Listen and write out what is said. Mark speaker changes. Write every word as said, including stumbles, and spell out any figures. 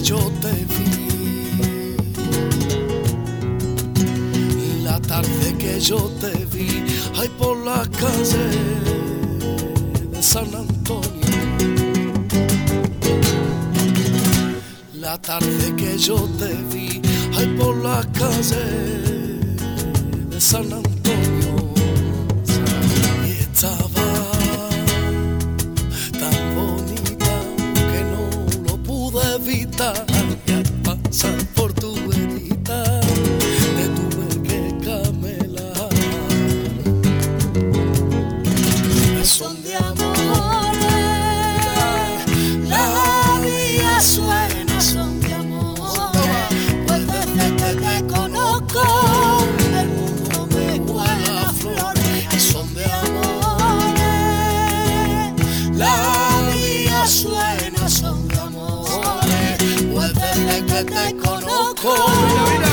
Speaker 1: yo te vi, la tarde que yo te vi, ay, por la calle de San Antonio, la tarde que yo te vi, ay, por la calle de San Antonio, y estaba tan bonita que no lo pude evitar, y al pasar por tu verita te tuve que camelar. Son de amores, la vida suena, son de amores, pues desde que te conozco el mundo me huele a flores. Son de amores, la vida suena, son de amores, pues desde que te conozco